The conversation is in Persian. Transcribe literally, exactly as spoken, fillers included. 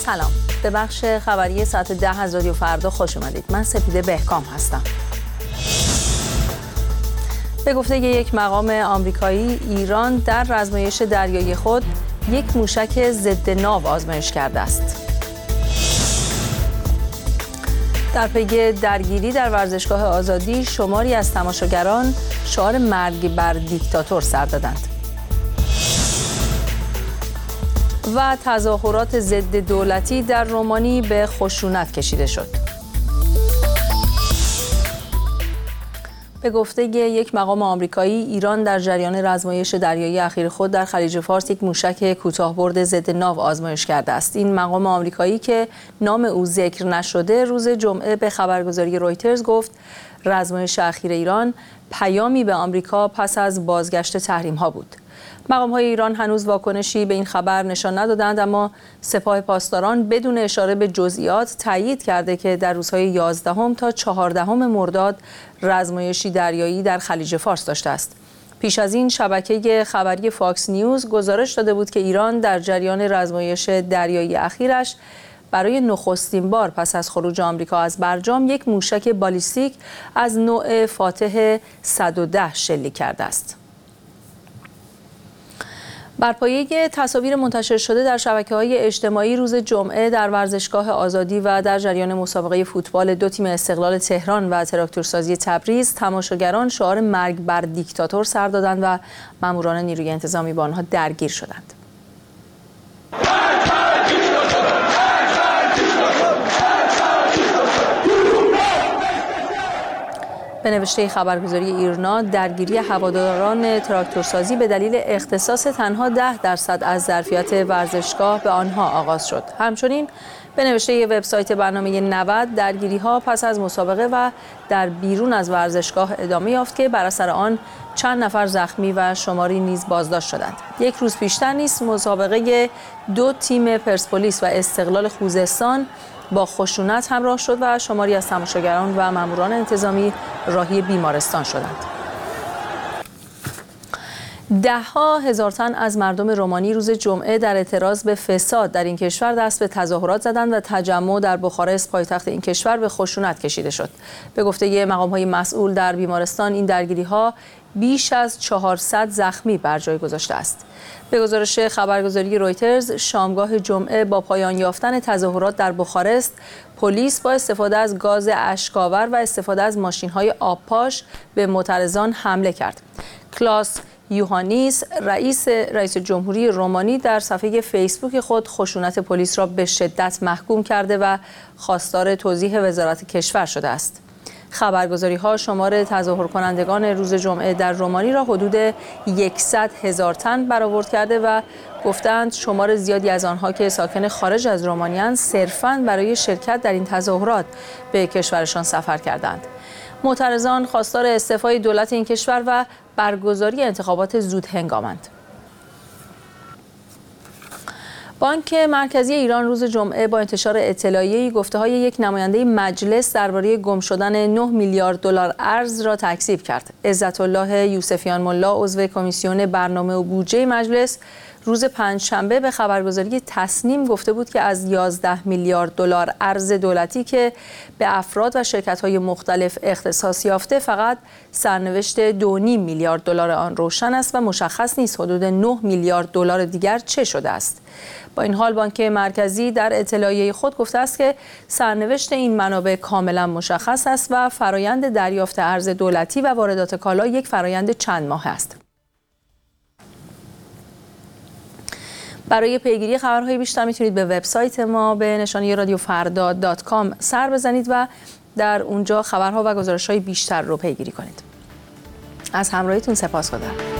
سلام، به بخش خبری ساعت ده از رادیو فردا خوش اومدید. من سپیده بهکام هستم. به گفته یک مقام آمریکایی، ایران در رزمایش دریایی خود یک موشک ضد ناو آزمایش کرده است. در پی درگیری در ورزشگاه آزادی، شماری از تماشاگران شعار مرگ بر دیکتاتور سر دادند. و تظاهرات ضد دولتی در رومانی به خشونت کشیده شد. به گفته یک مقام آمریکایی، ایران در جریان رزمایش دریایی اخیر خود در خلیج فارس یک موشک کوتاه‌برد ضد ناو آزمایش کرده است. این مقام آمریکایی که نام او ذکر نشده، روز جمعه به خبرگزاری رویترز گفت رزمایش اخیر ایران پیامی به آمریکا پس از بازگشت تحریم‌ها بود. مقام‌های ایران هنوز واکنشی به این خبر نشان ندادند، اما سپاه پاسداران بدون اشاره به جزئیات تایید کرده که در روزهای یازدهم تا چهاردهم مرداد رزمایشی دریایی در خلیج فارس داشته است. پیش از این شبکه خبری فاکس نیوز گزارش داده بود که ایران در جریان رزمایش دریایی اخیرش برای نخستین بار پس از خروج آمریکا از برجام یک موشک بالیستیک از نوع فاتح صد و ده شلیک کرده است. بر پایه تصاویر منتشر شده در شبکه‌های اجتماعی، روز جمعه در ورزشگاه آزادی و در جریان مسابقه فوتبال دو تیم استقلال تهران و تراکتورسازی تبریز، تماشاگران شعار مرگ بر دیکتاتور سر دادند و ماموران نیروی انتظامی با آنها درگیر شدند. به نوشته خبرگزاری ایرنا، درگیری هواداران تراکتورسازی به دلیل اختصاص تنها ده درصد از ظرفیت ورزشگاه به آنها آغاز شد. همچنین به نوشته وبسایت برنامه نود، درگیری‌ها پس از مسابقه و در بیرون از ورزشگاه ادامه یافت که بر اثر آن چند نفر زخمی و شماری نیز بازداشت شدند. یک روز پیشتر نیز مسابقه دو تیم پرسپولیس و استقلال خوزستان با خشونت همراه شد و شماری از تماشاگران و ماموران انتظامی راهی بیمارستان شدند. ده‌ها هزار تن از مردم رومانی روز جمعه در اعتراض به فساد در این کشور دست به تظاهرات زدند و تجمع در بخارست، پایتخت این کشور، به خشونت کشیده شد. به گفته مقام‌های مسئول در بیمارستان، این درگیری‌ها بیش از چهارصد زخمی بر جای گذاشته است. به گزارش خبرگزاری رویترز، شامگاه جمعه با پایان یافتن تظاهرات در بخارست، پلیس با استفاده از گاز اشک‌آور و استفاده از ماشین‌های آبپاش به معترضان حمله کرد. کلاس یوهانیس، رئیس رئیس جمهوری رومانی، در صفحه فیسبوک خود خشونت پلیس را به شدت محکوم کرده و خواستار توضیح وزارت کشور شده است. خبرگزاری‌ها شمار تظاهر کنندگان روز جمعه در رومانی را حدود صد هزار تن برآورد کرده و گفتند شمار زیادی از آنها که ساکن خارج از رومانی‌اند صرفاً برای شرکت در این تظاهرات به کشورشان سفر کردند. معترضان خواستار استعفای دولت این کشور و برگزاری انتخابات زود هنگامند. بانک مرکزی ایران روز جمعه با انتشار اطلاعیه‌ای گفته‌های یک نماینده مجلس درباره گم شدن نه میلیارد دلار ارز را تکذیب کرد. عزت الله یوسفیان ملا، عضو کمیسیون برنامه و بودجه مجلس، روز پنجشنبه به خبرگزاری تصنیم گفته بود که از یازده میلیارد دلار ارز دولتی که به افراد و شرکت‌های مختلف اختصاص یافته، فقط سرنوشت دو و نیم میلیارد دلار آن روشن است و مشخص نیست حدود نه میلیارد دلار دیگر چه شده است. با این حال بانک مرکزی در اطلاعیه خود گفته است که سرنوشت این منابع کاملا مشخص است و فرایند دریافت ارز دولتی و واردات کالا یک فرایند چند ماهه است. برای پیگیری خبرهای بیشتر میتونید به وبسایت ما به نشانی رادیو فردا دات کام سر بزنید و در اونجا خبرها و گزارش‌های بیشتر رو پیگیری کنید. از همراهیتون سپاسگزارم.